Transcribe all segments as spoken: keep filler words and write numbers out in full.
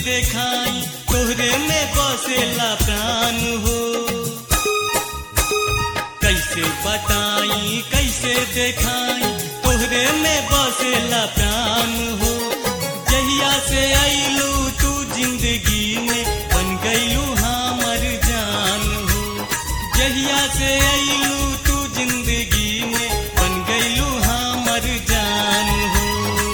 देखाई तोहरे में बसेला प्राण हो। कैसे बताई कैसे देखाई तोहरे में बसेला प्राण हो। जहिया से आइलू तू जिंदगी में बन गईलू हमर जान हो। जहिया से आइलू तू जिंदगी में बन गईलू हमर जान हो।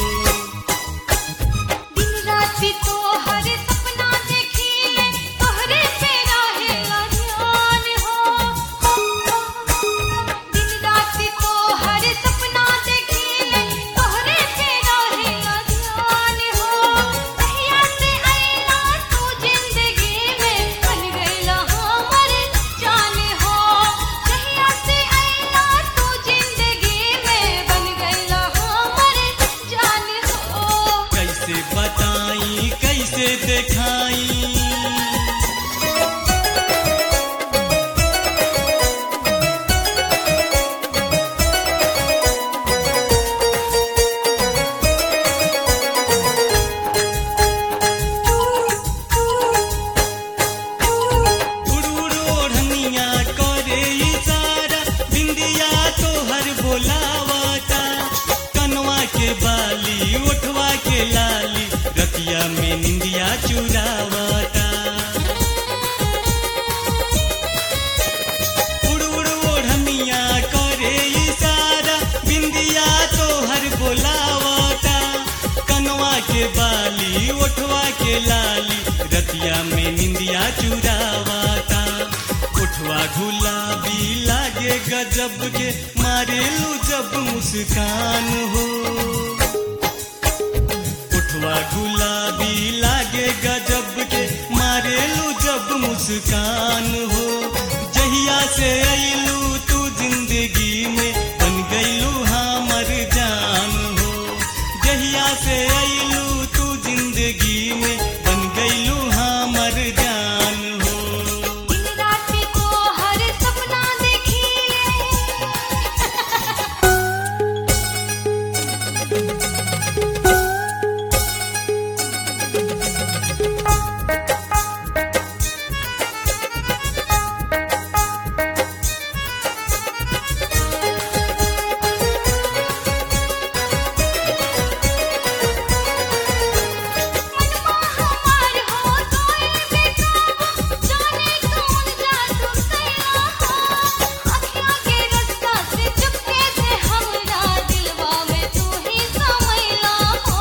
दिन रात तोहर सपना देखिले तोहरे पे रहेला ध्यान हो। दिन रात तोहर सपना देखिले तोहरे पे रहेला ध्यान हो। जहिया से आइला तू जिंदगी में बन गईला हमर जान हो। जहिया से आइला तू जिंदगी में बन गईला हमर जान हो। कैसे बताई कैसे देखाई ओढ़निया करे इशारा बिंदिया तोहर बोलावता। कनवा के बाली उठवा के लाली रतिया में निंदिया चुरावता। उड़ उड़ ओढ़निया करे इशारा बिंदिया तोहर बोलावता। कनवा के बाली उठवा के लाली रतिया में निंदिया चुरावता। उठवा गुलाबी लागे गजब के मारेलू जब मुस्कान हो। उठवा गुलाबी लागे गजब के मारेलू जब मुस्कान हो। जहिया से आइलू तू जिंदगी में बन गईलू हमर जान हो। जहिया से आइलू तू जिंदगी में बन गईलू हमर जान हो। दिन रात तोहर सपना देखिले मनवा हमार हो तोए बेकाबू जाने कौन जादू कैला हो। अखियाँ के रास्ता से चुपके से हमरा दिलवा में तू ही समैला हो।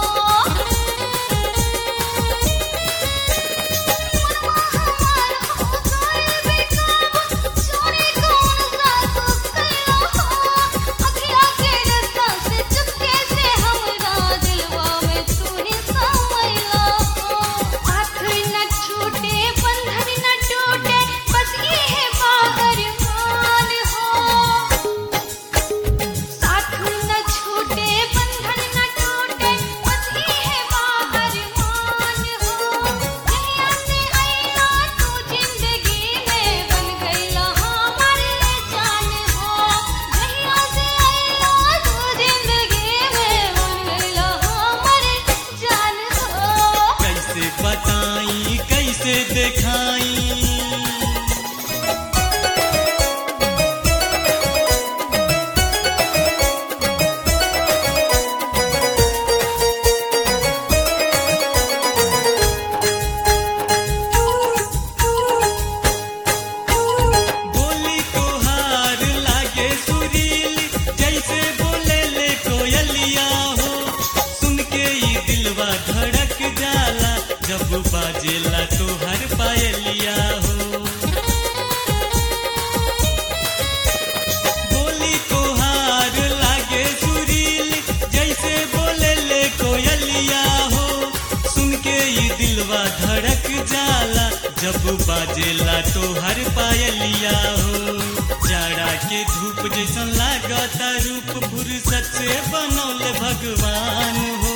मनवा हमार हो तोए बेकाबू जाने कौन जादू कैला हो। अखियाँ के रास्ता से चुपके से हमरा दिलवा में तू ही समैला हो। हाथ न छूटे बंधन न टूटे बस ये है बाहर मान हो। साथ न छूटे बंधन न टूटे बस ये है बाहर मान हो। जहिया से आइला तू जिंदगी में बन गईला हमर जान हो। जहिया से आइला तू जिंदगी में बन गईला हमर जान हो। कैसे बताई कैसे देखाई बोली तोहार लागे सुरीली जैसे बोले ले कोयलिया हो। सुन के ई दिलवा धड़क जाला जब बाजेला तोहर पायलिया हो। बोली तोहार लागे सुरीली जैसे बोले ले कोयलिया हो। सुन के ई दिलवा धड़क जाला जब बाजेला तोहर पायलिया हो। जाड़ा के धूप जैसन लागता रूप फुर्सत से बनौले भगवान हो।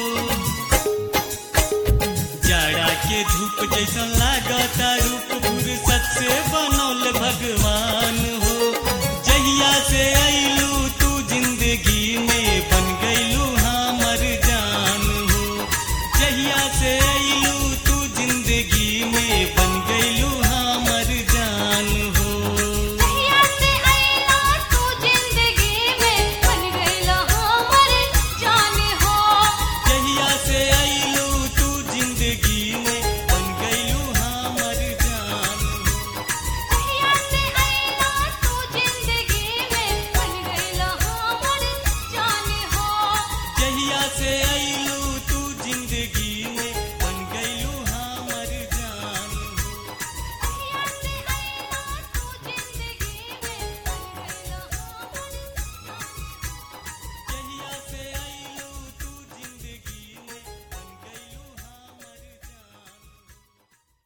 जाड़ा के धूप जैसन लागता रूप फुर्सत से बनौले भगवान हो।